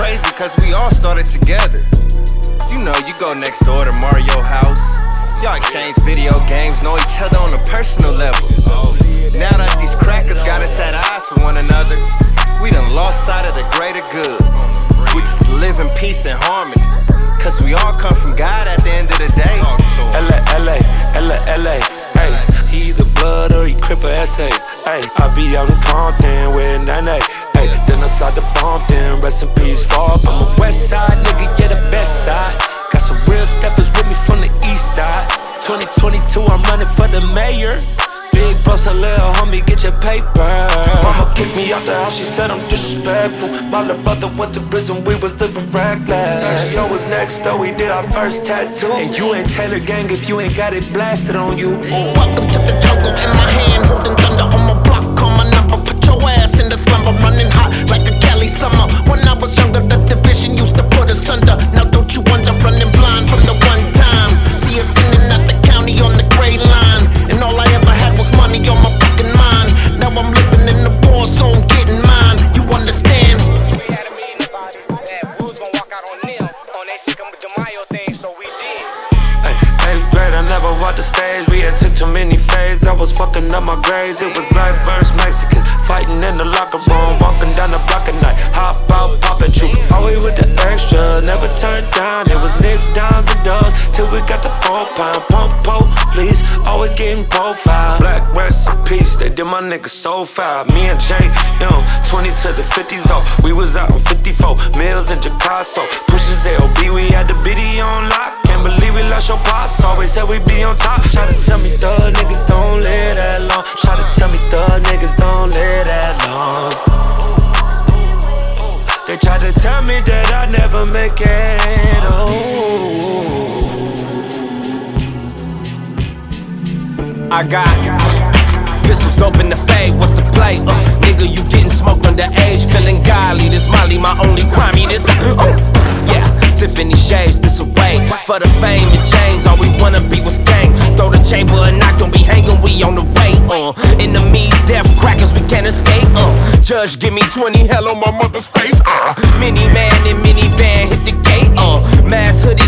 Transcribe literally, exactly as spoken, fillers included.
crazy cause we all started together. You know, you go next door to Mario house. Y'all exchange video games, know each other on a personal level. Now that these crackers got us at odds with one another, we done lost sight of the greater good. We just live in peace and harmony, cause we all come from God at the end of the day. L A, L A, L A, L A, hey. He either blood or he crip or S A. Hey, I be out in Compton with Nene. Hey, then I slide the bomb, then rest in peace, fall. I'm a west side nigga, yeah, the best side. Got some real steppers with me from the east side. twenty twenty-two, I'm running for the mayor. Big boss, a little homie, get your paper. Mama kicked me out the house, she said I'm disrespectful. My little brother went to prison, we was living reckless. Show was next though, we did our first tattoo. And you ain't Taylor Gang if you ain't got it blasted on you. Ooh. Welcome to the jungle, in my hand, holding thunder on my block. Call my number, put your ass in the slumber. Running hot like a Cali summer. When I was younger, the division used to put us under. Now don't you wonder, running blind from the one time. See us sitting at the county on the gray line. And all I ever had was money on my fucking mind. Now I'm living in the war zone, getting mine. You understand? We had a meeting about it. That Boo's gon' walk out on them. On that shit come with the Mayo thing, so we did. Hey, eighth grade, I never walked the stage. We had took too many fades. I was fucking up my grades. It was black versus Mexican. Fighting in the locker room. Walking down the block at night. Hop out, pop at you. Always with the extra. Never turned down. It was nicks, dimes, and doves. Till we got the four pound. Pump police. Always getting profile. Black rest in peace. They did my nigga so foul. Me and Jay, you know, twenty to the fifties off. We was out on fifty-four. Mills and Picasso. Pushes L B. We had the biddy on lock. Can't believe we lost your pops. Always said we be on top. Try to tell me thug niggas don't live that long. Try to tell me thug niggas don't live that long. They tried to tell me that I never make it. Oh, I got pistols dope in the fade. What's the play? Uh, nigga, you getting smoked underage, feeling godly. This Molly, my only crime. This, uh, yeah. Tiffany shades this away for the fame and chains. All we wanna be was gang. Throw the chamber and knock, don't be hanging. We on the way. Uh, enemies, death crackers, we can't escape. Uh, judge, give me twenty, hell on my mother's face. Uh, mini man in minivan, hit the gate. Uh, mass hoodie.